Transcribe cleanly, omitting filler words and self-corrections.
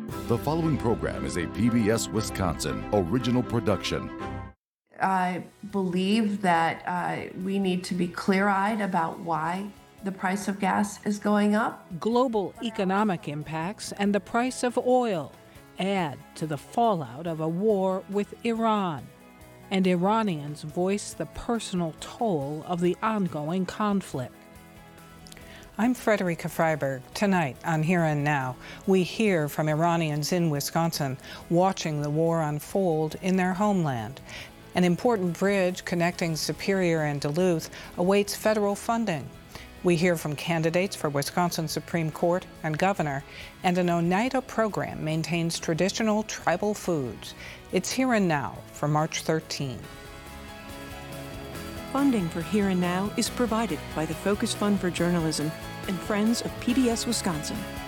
The following program is a PBS Wisconsin original production. I believe that we need to be clear-eyed about why the price of gas is going up. Global economic impacts and the price of oil add to the fallout of a war with Iran. And Iranians voice the personal toll of the ongoing conflict. I'm Frederica Freiberg. Tonight on Here and Now, we hear from Iranians in Wisconsin watching the war unfold in their homeland. An important bridge connecting Superior and Duluth awaits federal funding. We hear from candidates for Wisconsin Supreme Court and governor, and an Oneida program maintains traditional tribal foods. It's Here and Now for March 13. Funding for Here and Now is provided by the Focus Fund for Journalism and Friends of PBS Wisconsin.